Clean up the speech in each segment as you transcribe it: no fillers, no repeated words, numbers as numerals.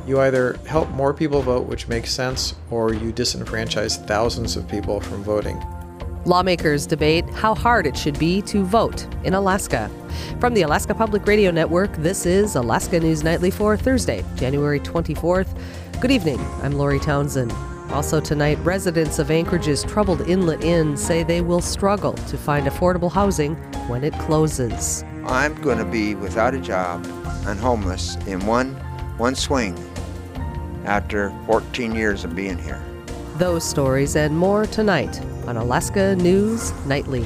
You either help more people vote, which makes sense, or you disenfranchise thousands of people from voting. Lawmakers debate how hard it should be to vote in Alaska. From the Alaska Public Radio Network, this is Alaska News Nightly for Thursday, January 24th. Good evening, I'm Lori Townsend. Also tonight, residents of Anchorage's troubled Inlet Inn say they will struggle to find affordable housing when it closes. I'm going to be without a job and homeless in one swing after 14 years of being here. Those stories and more tonight on Alaska News Nightly.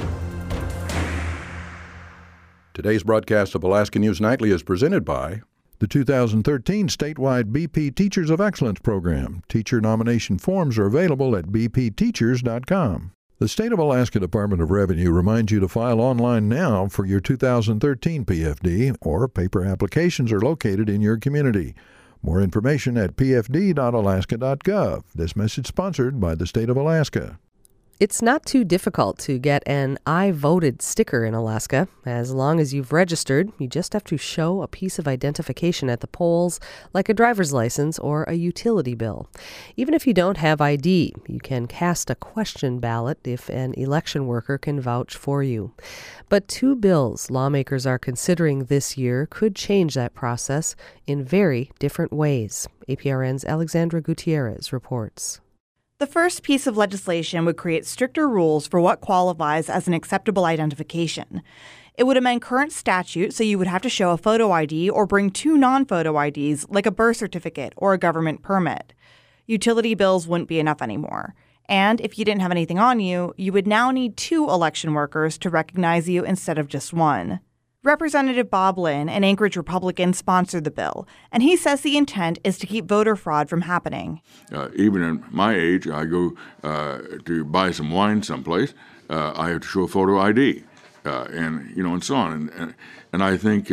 Today's broadcast of Alaska News Nightly is presented by the 2013 statewide BP Teachers of Excellence program. Teacher nomination forms are available at bpteachers.com. The State of Alaska Department of Revenue reminds you to file online now for your 2013 PFD, or paper applications are located in your community. More information at pfd.alaska.gov. This message sponsored by the State of Alaska. It's not too difficult to get an I voted sticker in Alaska. As long as you've registered, you just have to show a piece of identification at the polls, like a driver's license or a utility bill. Even if you don't have ID, you can cast a question ballot if an election worker can vouch for you. But two bills lawmakers are considering this year could change that process in very different ways. APRN's Alexandra Gutierrez reports. The first piece of legislation would create stricter rules for what qualifies as an acceptable identification. It would amend current statute so you would have to show a photo ID or bring two non-photo IDs like a birth certificate or a government permit. Utility bills wouldn't be enough anymore. And if you didn't have anything on you, you would now need two election workers to recognize you instead of just one. Representative Bob Lynn, an Anchorage Republican, sponsored the bill, and he says the intent is to keep voter fraud from happening. Even in my age, I go to buy some wine someplace, I have to show a photo ID, and so on. And I think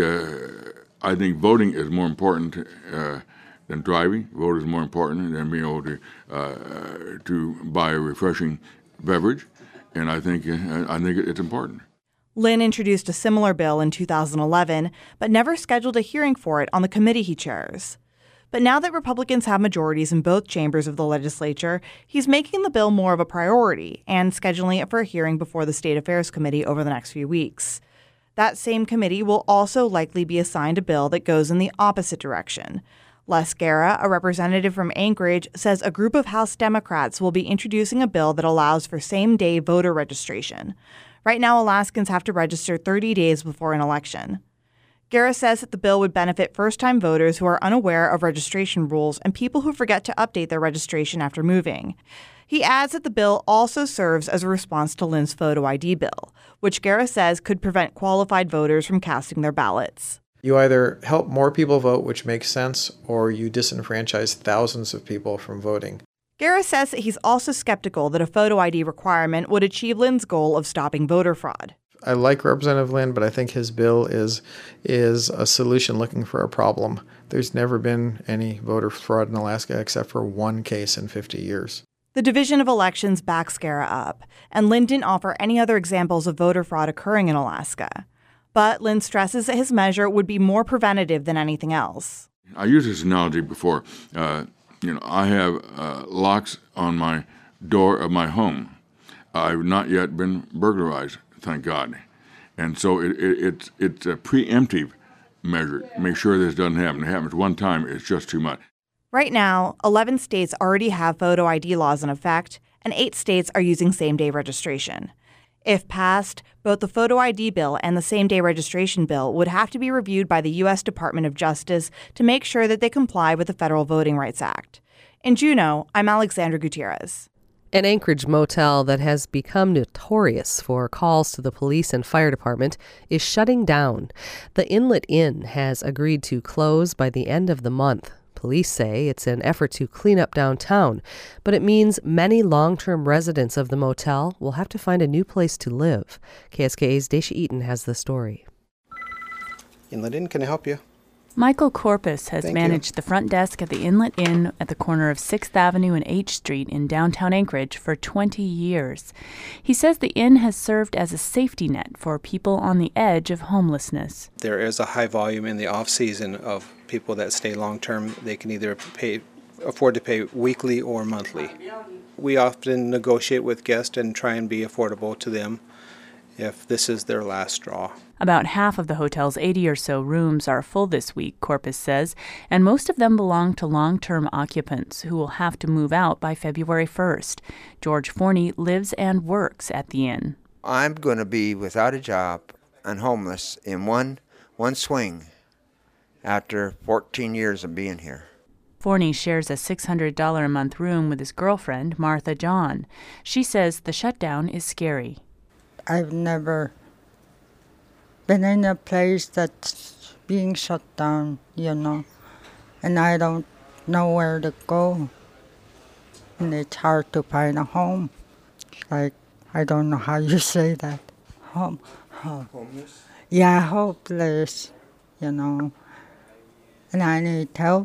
voting is more important than driving. Vote is more important than being able to buy a refreshing beverage, and I think it's important. Lynn introduced a similar bill in 2011, but never scheduled a hearing for it on the committee he chairs. But now that Republicans have majorities in both chambers of the legislature, he's making the bill more of a priority and scheduling it for a hearing before the State Affairs Committee over the next few weeks. That same committee will also likely be assigned a bill that goes in the opposite direction. Les Guerra, a representative from Anchorage, says a group of House Democrats will be introducing a bill that allows for same-day voter registration. Right now, Alaskans have to register 30 days before an election. Guerra says that the bill would benefit first-time voters who are unaware of registration rules and people who forget to update their registration after moving. He adds that the bill also serves as a response to Lynn's photo ID bill, which Guerra says could prevent qualified voters from casting their ballots. You either help more people vote, which makes sense, or you disenfranchise thousands of people from voting. Guerra says that he's also skeptical that a photo ID requirement would achieve Lynn's goal of stopping voter fraud. I like Representative Lynn, but I think his bill is a solution looking for a problem. There's never been any voter fraud in Alaska except for one case in 50 years. The Division of Elections backs Guerra up, and Lynn didn't offer any other examples of voter fraud occurring in Alaska. But Lynn stresses that his measure would be more preventative than anything else. I used this analogy before. I have locks on my door of my home. I've not yet been burglarized, thank God. And so it's a preemptive measure. Make sure this doesn't happen. It happens one time, it's just too much. Right now, 11 states already have photo ID laws in effect, and 8 states are using same-day registration. If passed, both the photo ID bill and the same-day registration bill would have to be reviewed by the U.S. Department of Justice to make sure that they comply with the Federal Voting Rights Act. In Juneau, I'm Alexandra Gutierrez. An Anchorage motel that has become notorious for calls to the police and fire department is shutting down. The Inlet Inn has agreed to close by the end of the month. Police say it's an effort to clean up downtown, but it means many long-term residents of the motel will have to find a new place to live. KSKA's Daisha Eaton has the story. Inlet Inn, can I help you? Michael Corpus has Thank managed the front desk at the Inlet Inn at the corner of 6th Avenue and H Street in downtown Anchorage for 20 years. He says the inn has served as a safety net for people on the edge of homelessness. There is a high volume in the off-season of people that stay long-term. They can either afford to pay weekly or monthly. We often negotiate with guests and try and be affordable to them if this is their last straw. About half of the hotel's 80 or so rooms are full this week, Corpus says, and most of them belong to long-term occupants who will have to move out by February 1st. George Forney lives and works at the inn. I'm going to be without a job and homeless in one swing after 14 years of being here. Forney shares a $600 a month room with his girlfriend, Martha John. She says the shutdown is scary. I've never been in a place that's being shut down, and I don't know where to go. And it's hard to find a home. Like, I don't know how you say that. Homeless? Yeah, hopeless, And I need help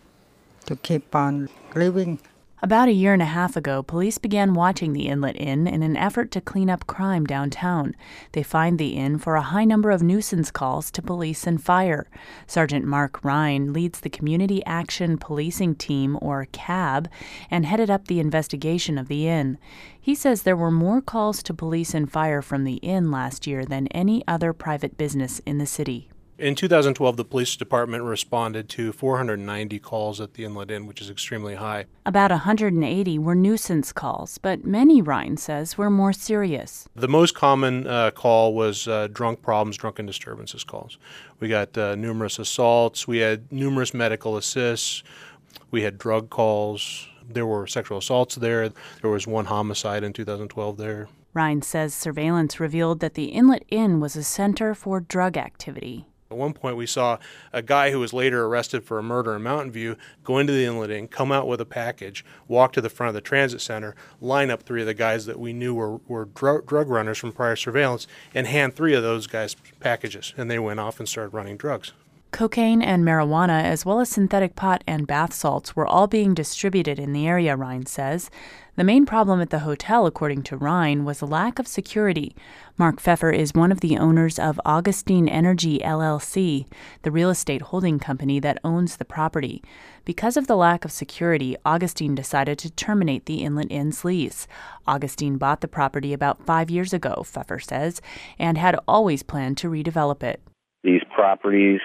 to keep on living. About a year and a half ago, police began watching the Inlet Inn in an effort to clean up crime downtown. They fined the inn for a high number of nuisance calls to police and fire. Sergeant Mark Ryan leads the Community Action Policing Team, or CAB, and headed up the investigation of the inn. He says there were more calls to police and fire from the inn last year than any other private business in the city. In 2012, the police department responded to 490 calls at the Inlet Inn, which is extremely high. About 180 were nuisance calls, but many, Ryan says, were more serious. The most common call was drunken disturbances calls. We got numerous assaults. We had numerous medical assists. We had drug calls. There were sexual assaults there. There was one homicide in 2012 there. Ryan says surveillance revealed that the Inlet Inn was a center for drug activity. At one point, we saw a guy who was later arrested for a murder in Mountain View go into the Inlet Inn, come out with a package, walk to the front of the transit center, line up three of the guys that we knew were drug runners from prior surveillance, and hand three of those guys packages, and they went off and started running drugs. Cocaine and marijuana, as well as synthetic pot and bath salts, were all being distributed in the area, Ryan says. The main problem at the hotel, according to Ryan, was a lack of security. Mark Pfeffer is one of the owners of Augustine Energy, LLC, the real estate holding company that owns the property. Because of the lack of security, Augustine decided to terminate the Inlet Inn's lease. Augustine bought the property about 5 years ago, Pfeffer says, and had always planned to redevelop it. These properties,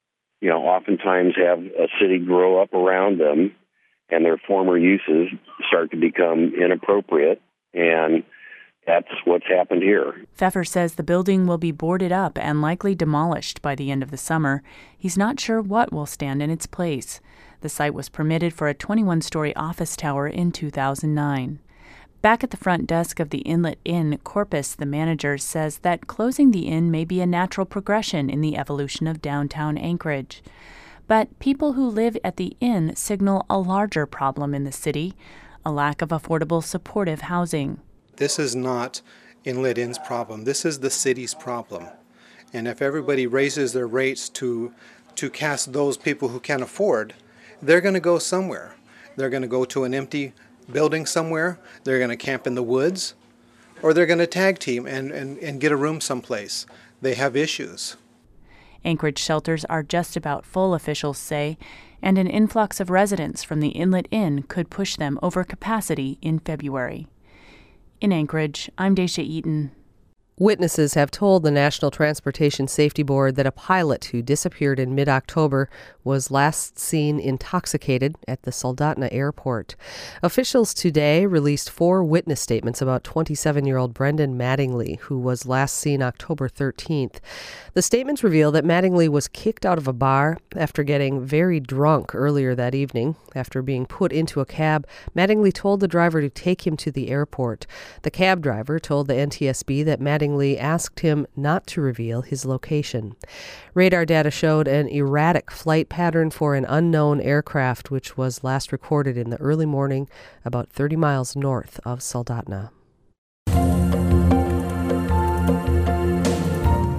oftentimes have a city grow up around them, and their former uses start to become inappropriate, and that's what's happened here. Pfeffer says the building will be boarded up and likely demolished by the end of the summer. He's not sure what will stand in its place. The site was permitted for a 21-story office tower in 2009. Back at the front desk of the Inlet Inn, Corpus, the manager, says that closing the inn may be a natural progression in the evolution of downtown Anchorage. But people who live at the inn signal a larger problem in the city, a lack of affordable, supportive housing. This is not Inlet Inn's problem. This is the city's problem. And if everybody raises their rates to cast those people who can't afford, they're going to go somewhere. They're going to go to an empty building somewhere, they're going to camp in the woods, or they're going to tag team and get a room someplace. They have issues. Anchorage shelters are just about full, officials say, and an influx of residents from the Inlet Inn could push them over capacity in February. In Anchorage, I'm Daisha Eaton. Witnesses have told the National Transportation Safety Board that a pilot who disappeared in mid-October was last seen intoxicated at the Soldotna Airport. Officials today released 4 witness statements about 27-year-old Brendan Mattingly, who was last seen October 13th. The statements reveal that Mattingly was kicked out of a bar after getting very drunk earlier that evening. After being put into a cab, Mattingly told the driver to take him to the airport. The cab driver told the NTSB that Mattingly asked him not to reveal his location. Radar data showed an erratic flight pattern for an unknown aircraft, which was last recorded in the early morning about 30 miles north of Soldotna.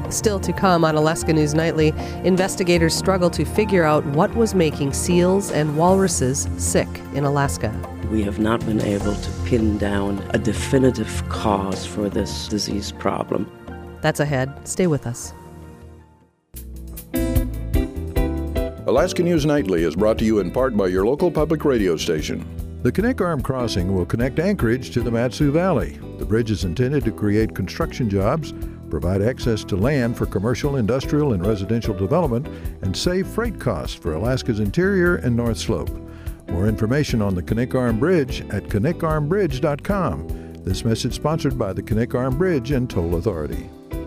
Still to come on Alaska News Nightly, investigators struggle to figure out what was making seals and walruses sick in Alaska. We have not been able to pin down a definitive cause for this disease problem. That's ahead. Stay with us. Alaska News Nightly is brought to you in part by your local public radio station. The Knik Arm Crossing will connect Anchorage to the Mat-Su Valley. The bridge is intended to create construction jobs, provide access to land for commercial, industrial, and residential development, and save freight costs for Alaska's interior and North Slope. More information on the Knik Arm Bridge at knikarmbridge.com. This message sponsored by the Knik Arm Bridge and Toll Authority.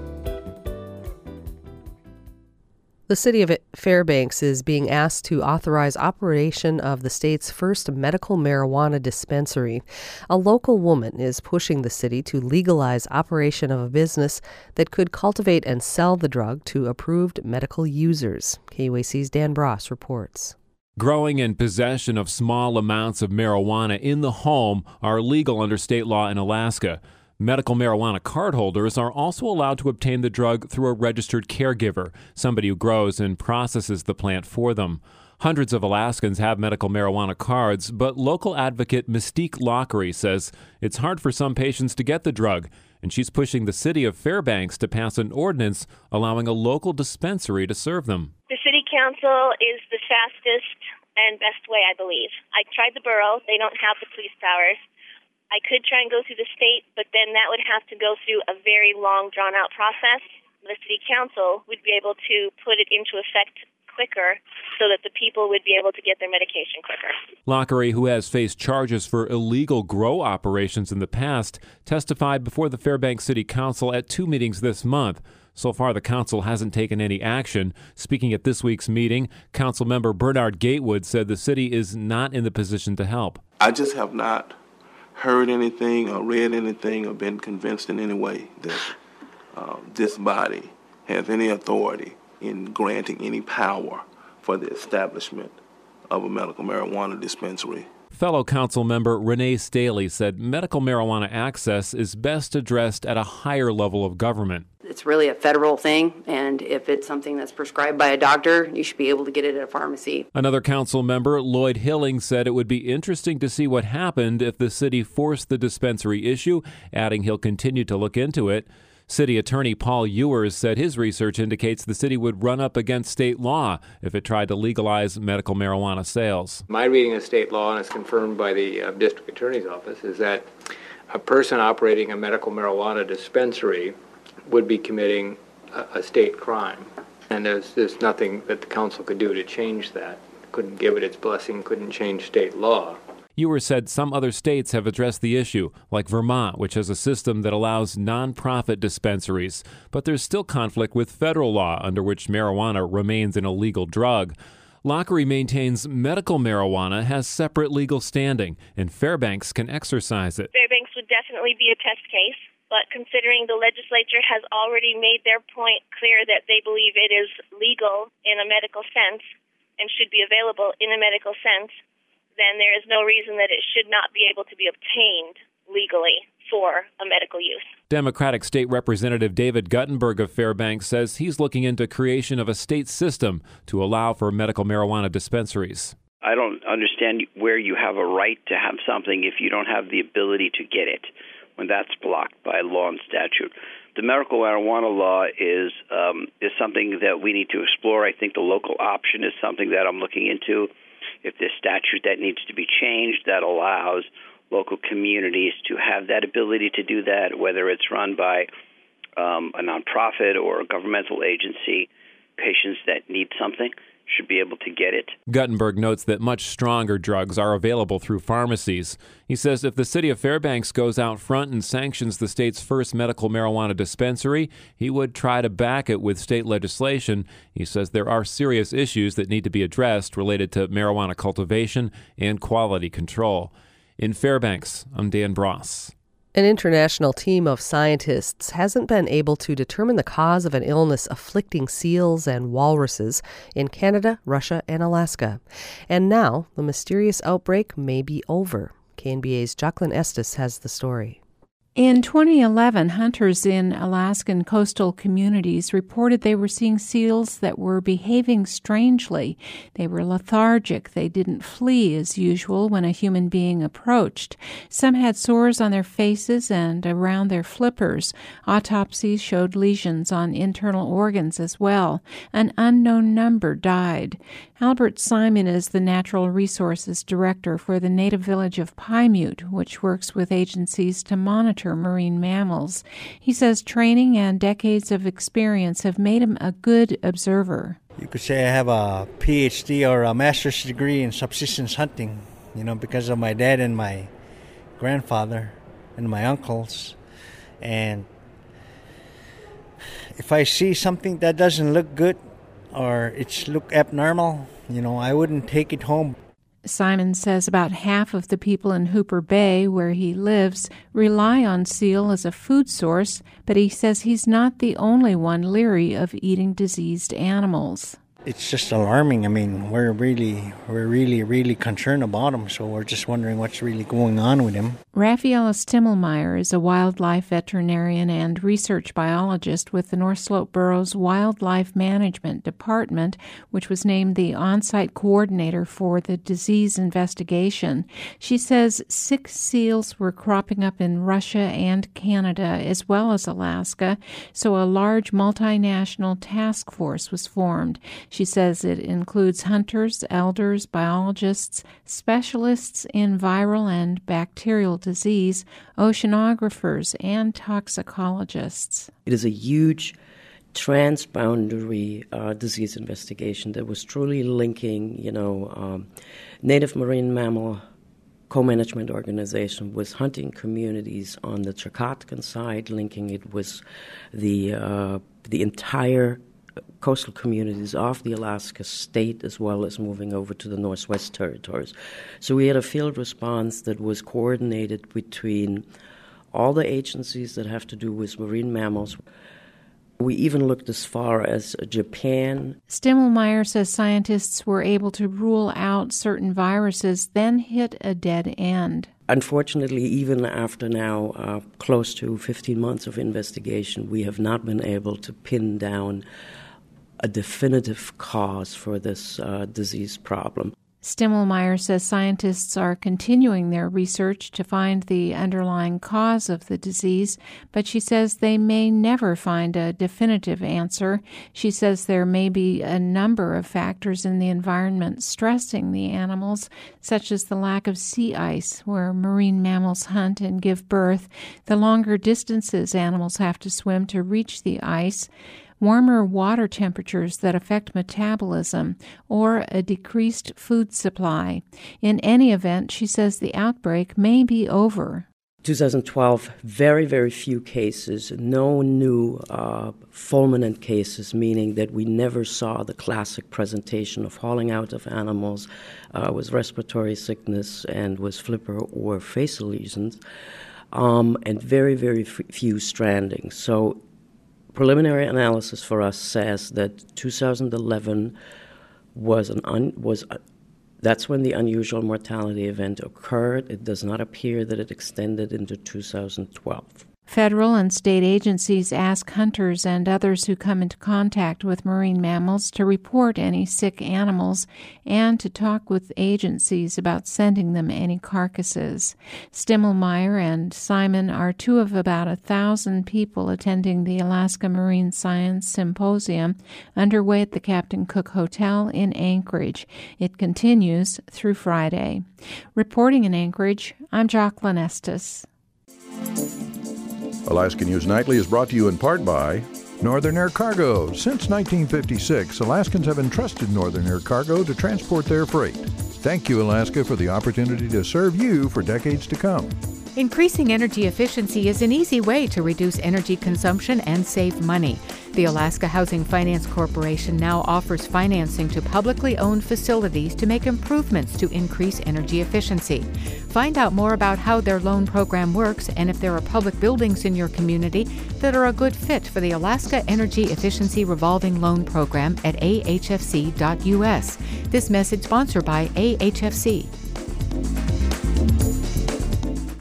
The city of Fairbanks is being asked to authorize operation of the state's first medical marijuana dispensary. A local woman is pushing the city to legalize operation of a business that could cultivate and sell the drug to approved medical users. KUAC's Dan Bross reports. Growing and possession of small amounts of marijuana in the home are legal under state law in Alaska. Medical marijuana cardholders are also allowed to obtain the drug through a registered caregiver, somebody who grows and processes the plant for them. Hundreds of Alaskans have medical marijuana cards, but local advocate Mystique Lockery says it's hard for some patients to get the drug, and she's pushing the city of Fairbanks to pass an ordinance allowing a local dispensary to serve them. The city council is the fastest and best way, I believe. I tried the borough. They don't have the police powers. I could try and go through the state, but then that would have to go through a very long, drawn-out process. The city council would be able to put it into effect quicker so that the people would be able to get their medication quicker. Lockery, who has faced charges for illegal grow operations in the past, testified before the Fairbanks City Council at 2 meetings this month. So far, the council hasn't taken any action. Speaking at this week's meeting, council member Bernard Gatewood said the city is not in the position to help. I just have not heard anything or read anything or been convinced in any way that this body has any authority in granting any power for the establishment of a medical marijuana dispensary. Fellow council member Renee Staley said medical marijuana access is best addressed at a higher level of government. It's really a federal thing, and if it's something that's prescribed by a doctor, you should be able to get it at a pharmacy. Another council member, Lloyd Hilling, said it would be interesting to see what happened if the city forced the dispensary issue, adding he'll continue to look into it. City Attorney Paul Ewers said his research indicates the city would run up against state law if it tried to legalize medical marijuana sales. My reading of state law, and it's confirmed by the district attorney's office, is that a person operating a medical marijuana dispensary would be committing a state crime. And there's nothing that the council could do to change that. Couldn't give it its blessing, couldn't change state law. Ewers said some other states have addressed the issue, like Vermont, which has a system that allows nonprofit dispensaries. But there's still conflict with federal law, under which marijuana remains an illegal drug. Lockery maintains medical marijuana has separate legal standing, and Fairbanks can exercise it. Fairbanks would definitely be a test case, but considering the legislature has already made their point clear that they believe it is legal in a medical sense and should be available in a medical sense, then there is no reason that it should not be able to be obtained legally for a medical use. Democratic State Representative David Guttenberg of Fairbanks says he's looking into creation of a state system to allow for medical marijuana dispensaries. I don't understand where you have a right to have something if you don't have the ability to get it, when that's blocked by law and statute. The medical marijuana law is something that we need to explore. I think the local option is something that I'm looking into. If there's statute that needs to be changed that allows local communities to have that ability to do that, whether it's run by a nonprofit or a governmental agency, patients that need something should be able to get it. Guttenberg notes that much stronger drugs are available through pharmacies. He says if the city of Fairbanks goes out front and sanctions the state's first medical marijuana dispensary, he would try to back it with state legislation. He says there are serious issues that need to be addressed related to marijuana cultivation and quality control. In Fairbanks, I'm Dan Bross. An international team of scientists hasn't been able to determine the cause of an illness afflicting seals and walruses in Canada, Russia, and Alaska. And now, the mysterious outbreak may be over. KNBA's Jacqueline Estes has the story. In 2011, hunters in Alaskan coastal communities reported they were seeing seals that were behaving strangely. They were lethargic. They didn't flee as usual when a human being approached. Some had sores on their faces and around their flippers. Autopsies showed lesions on internal organs as well. An unknown number died. Albert Simon is the Natural Resources Director for the native village of Pymute, which works with agencies to monitor marine mammals. He says training and decades of experience have made him a good observer. You could say I have a PhD or a master's degree in subsistence hunting, because of my dad and my grandfather and my uncles. And if I see something that doesn't look good or it's look abnormal, I wouldn't take it home. Simon says about half of the people in Hooper Bay, where he lives, rely on seal as a food source, but he says he's not the only one leery of eating diseased animals. It's just alarming. I mean, we're really concerned about him, so we're just wondering what's really going on with him. Rafaela Stimmelmeyer is a wildlife veterinarian and research biologist with the North Slope Borough's Wildlife Management Department, which was named the on-site coordinator for the disease investigation. She says 6 seals were cropping up in Russia and Canada, as well as Alaska, so a large multinational task force was formed. She says it includes hunters, elders, biologists, specialists in viral and bacterial disease, oceanographers, and toxicologists. It is a huge transboundary disease investigation that was truly linking, native marine mammal co-management organization with hunting communities on the Chakotkin side, linking it with the entire coastal communities of the Alaska state, as well as moving over to the Northwest Territories. So we had a field response that was coordinated between all the agencies that have to do with marine mammals. We even looked as far as Japan. Stimmelmeyer says scientists were able to rule out certain viruses, then hit a dead end. Unfortunately, even after now close to 15 months of investigation, we have not been able to pin down a definitive cause for this disease problem. Stimmelmeyer says scientists are continuing their research to find the underlying cause of the disease, but she says they may never find a definitive answer. She says there may be a number of factors in the environment stressing the animals, such as the lack of sea ice where marine mammals hunt and give birth, the longer distances animals have to swim to reach the ice, warmer water temperatures that affect metabolism, or a decreased food supply. In any event, she says the outbreak may be over. 2012, very, very few cases, no new fulminant cases, meaning that we never saw the classic presentation of hauling out of animals with respiratory sickness and with flipper or facial lesions, and very, very few strandings. So preliminary analysis for us says that 2011 that's when the unusual mortality event occurred. It does not appear that it extended into 2012. Federal and state agencies ask hunters and others who come into contact with marine mammals to report any sick animals and to talk with agencies about sending them any carcasses. Stimmelmeyer and Simon are 2 of about 1,000 people attending the Alaska Marine Science Symposium underway at the Captain Cook Hotel in Anchorage. It continues through Friday. Reporting in Anchorage, I'm Jocelyn Estes. Alaska News Nightly is brought to you in part by Northern Air Cargo. Since 1956, Alaskans have entrusted Northern Air Cargo to transport their freight. Thank you, Alaska, for the opportunity to serve you for decades to come. Increasing energy efficiency is an easy way to reduce energy consumption and save money. The Alaska Housing Finance Corporation now offers financing to publicly owned facilities to make improvements to increase energy efficiency. Find out more about how their loan program works and if there are public buildings in your community that are a good fit for the Alaska Energy Efficiency Revolving Loan Program at ahfc.us. This message sponsored by AHFC.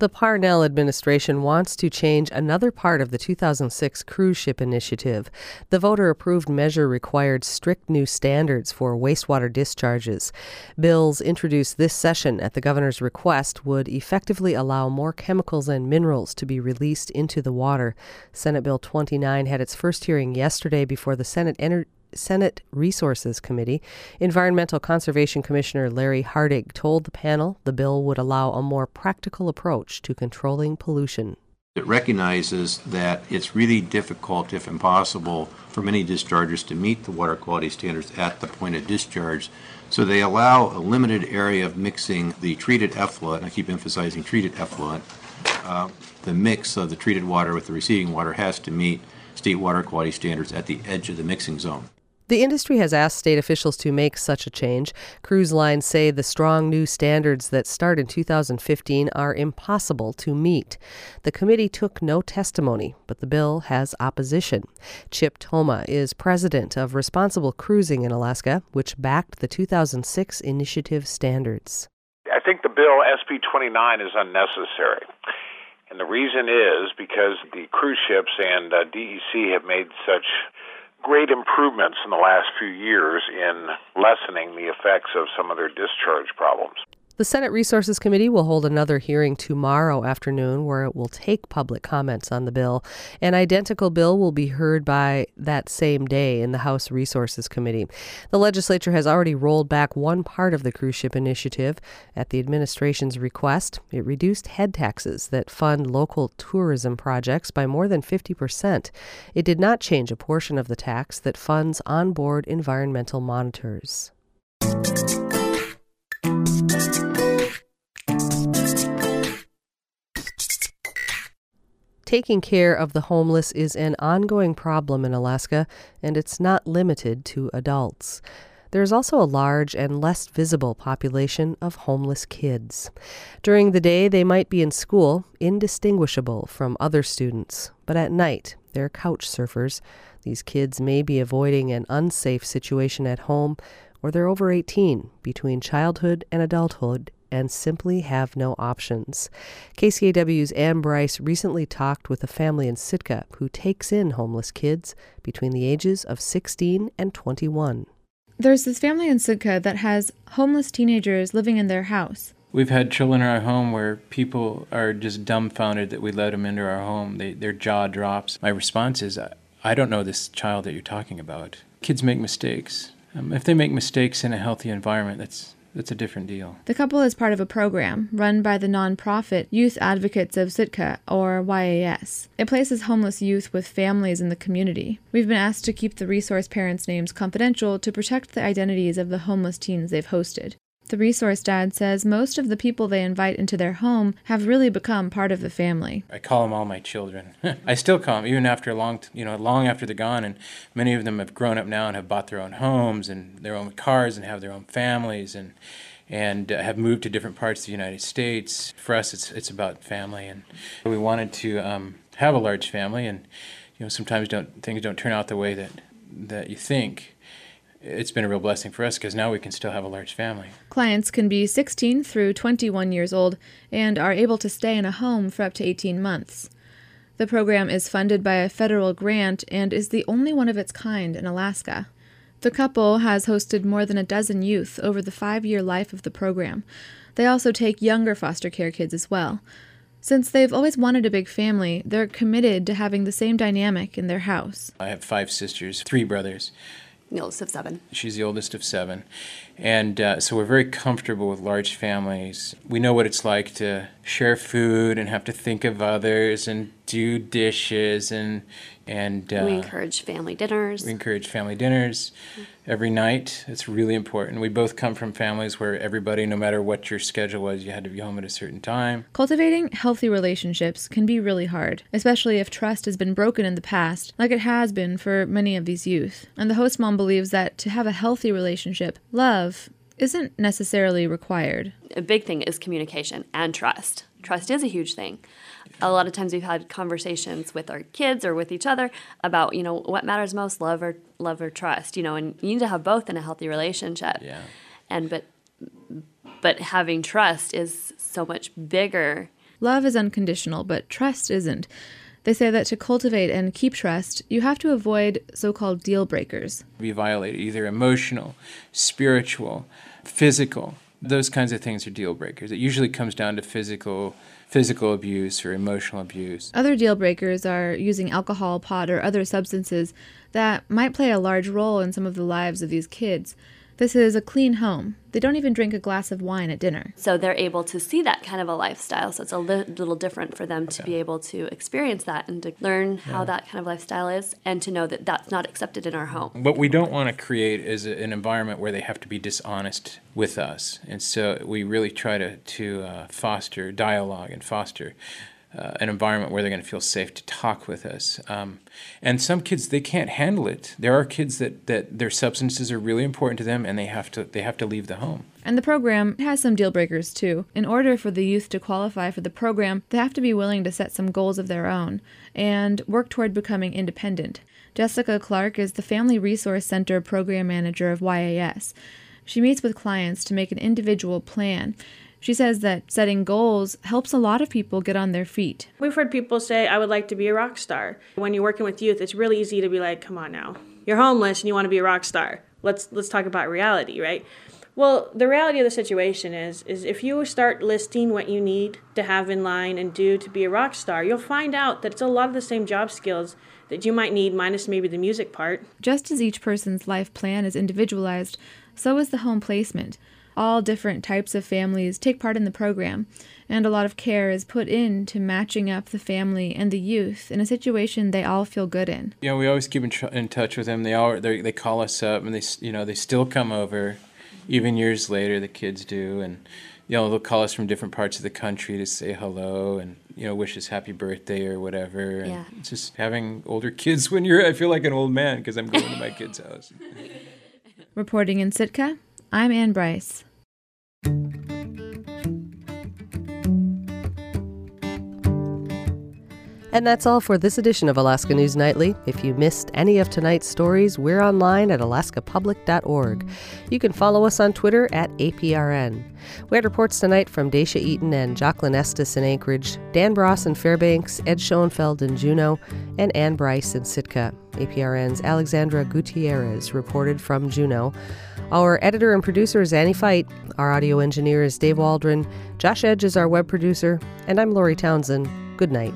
The Parnell administration wants to change another part of the 2006 cruise ship initiative. The voter-approved measure required strict new standards for wastewater discharges. Bills introduced this session at the governor's request would effectively allow more chemicals and minerals to be released into the water. Senate Bill 29 had its first hearing yesterday before the Senate Resources Committee. Environmental Conservation Commissioner Larry Hardig told the panel the bill would allow a more practical approach to controlling pollution. It recognizes that it's really difficult, if impossible, for many dischargers to meet the water quality standards at the point of discharge. So they allow a limited area of mixing the treated effluent, and I keep emphasizing treated effluent. The mix of the treated water with the receiving water has to meet state water quality standards at the edge of the mixing zone. The industry has asked state officials to make such a change. Cruise lines say the strong new standards that start in 2015 are impossible to meet. The committee took no testimony, but the bill has opposition. Chip Toma is president of Responsible Cruising in Alaska, which backed the 2006 initiative standards. I think the bill, SB 29, is unnecessary. And the reason is because the cruise ships and DEC have made such great improvements in the last few years in lessening the effects of some of their discharge problems. The Senate Resources Committee will hold another hearing tomorrow afternoon where it will take public comments on the bill. An identical bill will be heard by that same day in the House Resources Committee. The legislature has already rolled back one part of the cruise ship initiative. At the administration's request, it reduced head taxes that fund local tourism projects by more than 50%. It did not change a portion of the tax that funds onboard environmental monitors. Taking care of the homeless is an ongoing problem in Alaska, and it's not limited to adults. There's also a large and less visible population of homeless kids. During the day, they might be in school, indistinguishable from other students. But at night, they're couch surfers. These kids may be avoiding an unsafe situation at home, or they're over 18, between childhood and adulthood, and simply have no options. KCAW's Ann Bryce recently talked with a family in Sitka who takes in homeless kids between the ages of 16 and 21. There's this family in Sitka that has homeless teenagers living in their house. We've had children in our home where people are just dumbfounded that we let them into our home. Their jaw drops. My response is, I don't know this child that you're talking about. Kids make mistakes. If they make mistakes in a healthy environment, that's a different deal. The couple is part of a program run by the nonprofit Youth Advocates of Sitka, or YAS. It places homeless youth with families in the community. We've been asked to keep the resource parents' names confidential to protect the identities of the homeless teens they've hosted. The resource dad says most of the people they invite into their home have really become part of the family. I call them all my children. I still call them, even after long after they're gone, and many of them have grown up now and have bought their own homes and their own cars and have their own families and have moved to different parts of the United States. For us, it's about family, and we wanted to have a large family, and sometimes things don't turn out the way that you think. It's been a real blessing for us because now we can still have a large family. Clients can be 16 through 21 years old and are able to stay in a home for up to 18 months. The program is funded by a federal grant and is the only one of its kind in Alaska. The couple has hosted more than a dozen youth over the 5-year life of the program. They also take younger foster care kids as well. Since they've always wanted a big family, they're committed to having the same dynamic in their house. I have 5 sisters, 3 brothers. The oldest of 7. She's the oldest of 7. And so we're very comfortable with large families. We know what it's like to share food and have to think of others and do dishes and we encourage family dinners. Every night. It's really important. We both come from families where everybody, no matter what your schedule was, you had to be home at a certain time. Cultivating healthy relationships can be really hard, especially if trust has been broken in the past, like it has been for many of these youth. And the host mom believes that to have a healthy relationship, love isn't necessarily required. A big thing is communication and trust. Trust is a huge thing. A lot of times we've had conversations with our kids or with each other about, what matters most, love or trust, and you need to have both in a healthy relationship. Yeah. But having trust is so much bigger Love is unconditional, but trust isn't. They say that to cultivate and keep trust, you have to avoid so-called deal breakers. We violate either emotional, spiritual, physical. Those kinds of things are deal breakers. It usually comes down to physical abuse or emotional abuse. Other deal breakers are using alcohol, pot, or other substances that might play a large role in some of the lives of these kids. This is a clean home. They don't even drink a glass of wine at dinner. So they're able to see that kind of a lifestyle. So it's a little different for them to be able to experience that and to learn how that kind of lifestyle is and to know that that's not accepted in our home. What we don't want to create is an environment where they have to be dishonest with us. And so we really try to foster dialogue and foster an environment where they're going to feel safe to talk with us. And some kids, they can't handle it. There are kids that their substances are really important to them and they have to leave the home. And the program has some deal breakers too. In order for the youth to qualify for the program, they have to be willing to set some goals of their own and work toward becoming independent. Jessica Clark is the Family Resource Center Program Manager of YAS. She meets with clients to make an individual plan. She says that setting goals helps a lot of people get on their feet. We've heard people say, I would like to be a rock star. When you're working with youth, it's really easy to be like, come on now. You're homeless and you want to be a rock star. Let's talk about reality, right? Well, the reality of the situation is if you start listing what you need to have in line and do to be a rock star, you'll find out that it's a lot of the same job skills that you might need, minus maybe the music part. Just as each person's life plan is individualized, so is the home placement. All different types of families take part in the program, and a lot of care is put into matching up the family and the youth in a situation they all feel good in. You know, we always keep in touch with them. They call us up, and they still come over, even years later. The kids do, and they'll call us from different parts of the country to say hello and wish us happy birthday or whatever. And Yeah. it's just having older kids when I feel like an old man because I'm going to my kid's house. Reporting in Sitka, I'm Ann Bryce. And that's all for this edition of Alaska News Nightly. If you missed any of tonight's stories, we're online at alaskapublic.org. You can follow us on Twitter at APRN. We had reports tonight from Daisha Eaton and Jocelyn Estes in Anchorage, Dan Bross in Fairbanks, Ed Schoenfeld in Juneau, and Ann Bryce in Sitka. APRN's Alexandra Gutierrez reported from Juneau. Our editor and producer is Annie Fight. Our audio engineer is Dave Waldron. Josh Edge is our web producer. And I'm Lori Townsend. Good night.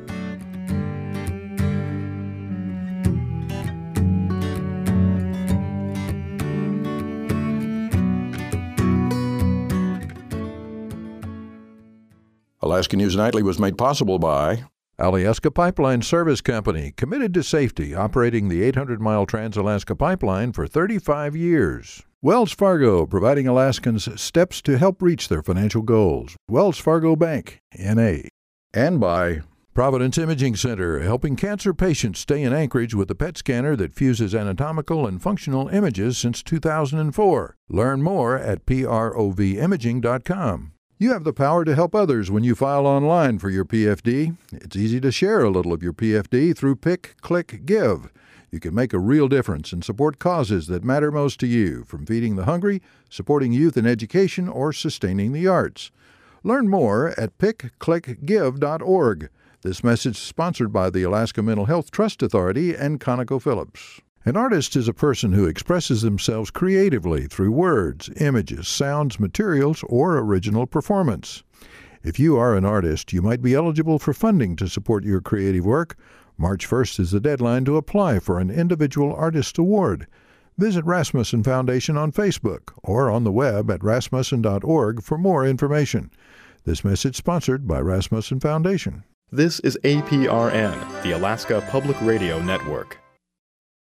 Alaska News Nightly was made possible by Alyeska Pipeline Service Company, committed to safety, operating the 800-mile Trans-Alaska Pipeline for 35 years. Wells Fargo, providing Alaskans steps to help reach their financial goals. Wells Fargo Bank, N.A. And by Providence Imaging Center, helping cancer patients stay in Anchorage with a PET scanner that fuses anatomical and functional images since 2004. Learn more at provimaging.com. You have the power to help others when you file online for your PFD. It's easy to share a little of your PFD through Pick, Click, Give. You can make a real difference and support causes that matter most to you, from feeding the hungry, supporting youth in education, or sustaining the arts. Learn more at pickclickgive.org. This message is sponsored by the Alaska Mental Health Trust Authority and ConocoPhillips. An artist is a person who expresses themselves creatively through words, images, sounds, materials, or original performance. If you are an artist, you might be eligible for funding to support your creative work. March 1st is the deadline to apply for an Individual Artist Award. Visit Rasmussen Foundation on Facebook or on the web at rasmussen.org for more information. This message sponsored by Rasmussen Foundation. This is APRN, the Alaska Public Radio Network.